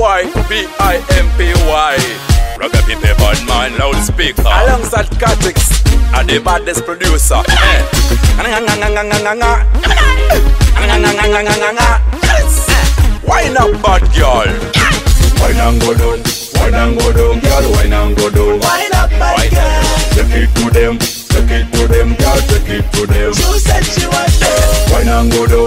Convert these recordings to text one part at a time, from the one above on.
boy, P-I-M-P-Y. Rock up in the bad man loudspeaker. Alongside Catix, and the baddest producer. Why not bad girl? Wine and go down, girl, wine and go down. Wine up, bad girl. Take it to them, girl, take it to them. You said she was there. Wine and go down,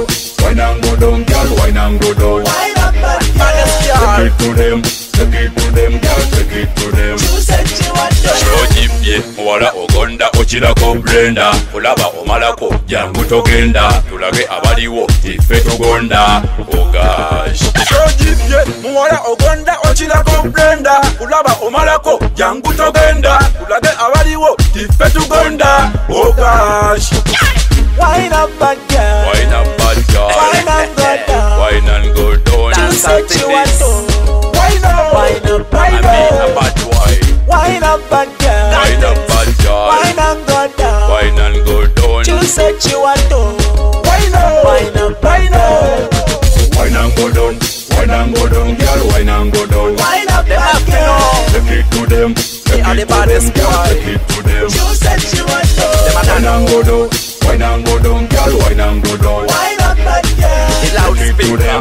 girl, wine and go down. Wine up, bad Take girl. it to them, girl, take it to them. You said she was there. Shojibye muwala ogonda okirako blenda kulaba omalako jangu togenda tulage abaliwo ife tugonda ogash. Shojibye muwala ogonda okirako blenda kulaba omalako jangu togenda tulage abaliwo ife tugonda ogash. Wine up, bad girl. Wine up bad girl. Wine and go down. Wine and go down. You said she was there. Wine up. Wine up, I wine mean a up. bad boy. Wine up, bad girl. Wine up bad girl. Wine and go down. Wine and go down. You said she was there. Wine up. Wine up, wine up. Wine and go down, girl, wine and go down. Wine up, Them bad have to girl. know. Take it to them, They are the baddest girl, boy. take it to them. You said she was there. Wine and go down, girl, wine and go down. Wine up, bad girl. The Take it to them,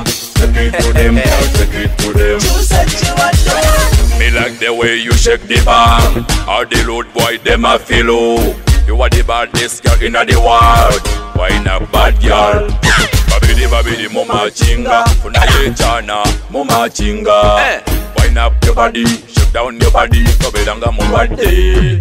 girl, take it to them. You said she was there. Me like the way you shake the bang. All the load boy, them a feel oh. You are the baddest girl in the world. Why not bad girl? Babidi mama chinga. Funaye chana mama chinga. Wine up your body, shake down your body. Kabelanga mo body.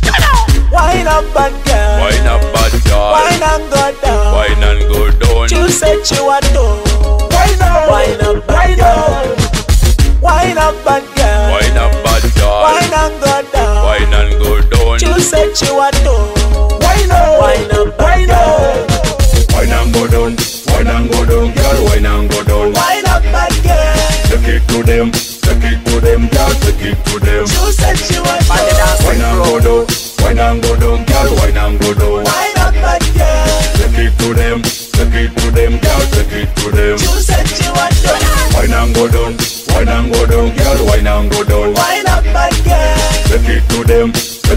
Wine up, bad girl. Wine up bad girl. Wine and go down. Wine and go down. You said she was there. Wine up. Wine up, bad girl. Wine up, bad girl. Wine up bad girl. Wine and go down. Wine and go down. You said she was there. Wine up. Wine up, bad girl. Wine and go down, girl, wine and go down. Wine up, bad girl. Take it to them, girl, take it to them. You said she was Bad there. dance. Wine and go down, girl, wine and go down. Wine up, bad girl. Take it to them, girl, take it to them. You said she was there. Wine and go down, girl, wine and go down. Wine up, bad girl. Take it to them,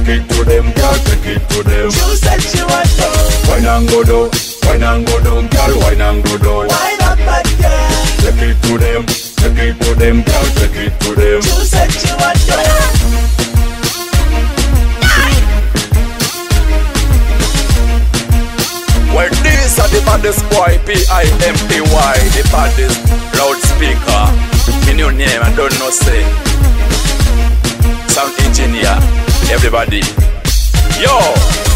girl, take it to them. You said she was there. Wine and go down, girl, wine and go down. Wine up, bad girl. Take it to them, girl, take it to them. You said she was there. Well, these are the baddest boy, P-I-M-P-Y, the baddest loudspeaker. In your name, I don't know, say. Sound engineer, everybody. Yo!